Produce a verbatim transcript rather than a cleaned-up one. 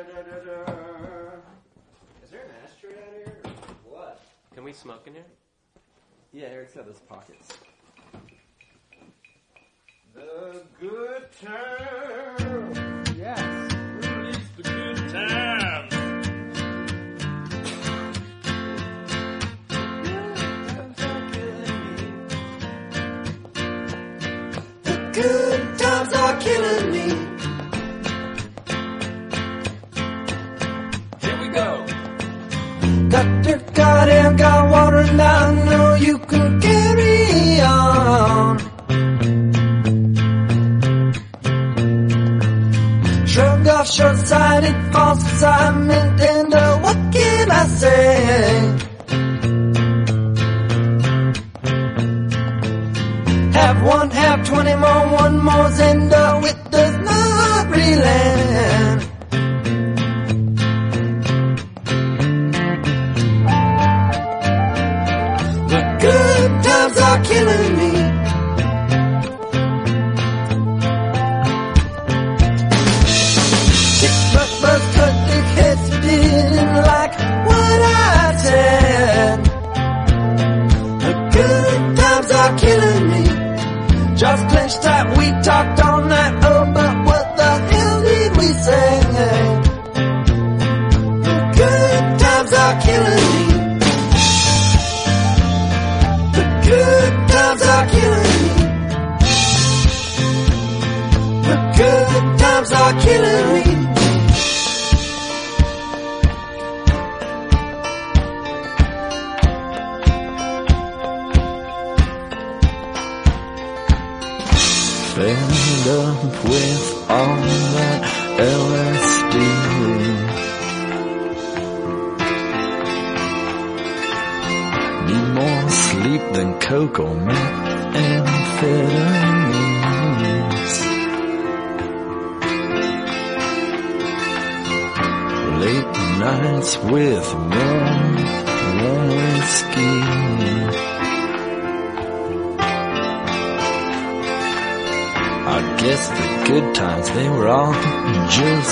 Is there an ashtray out here? Or what? Can we smoke in here? Yeah, Eric's got those pockets. The good times. Yes. Release the good times. The good times are killing me. Here we go. Got your goddamn got water and I know you can carry on. Shrug off short-sighted false excitement and uh, what can I say? Have one, have twenty more, one more's and uh, it does not relent. The good times are killing me. Buzz cut thick heads didn't like what I said. The good times are killing me. Just clenched tight, we talked all night. Oh, but what the hell did we say? The good times are killing me. The good times are killing me. The good times are killing me. Fed up with all that L S D. Need more sleep than cocoa, methamphetamines. Late nights with warm, warm whiskey. I guess the good times, they were all just